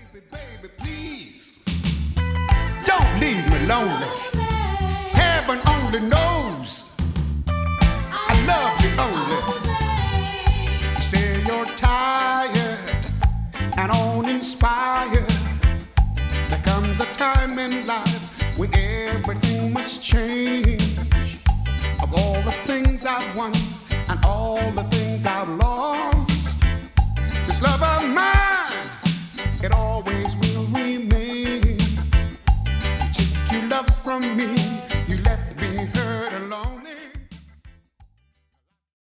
Baby, please don't leave me lonely. Heaven only knows I love you only. You say you're tired and uninspired. There comes a time in life when everything must change. Of all the things I've won and all the things I've lost, this love of mine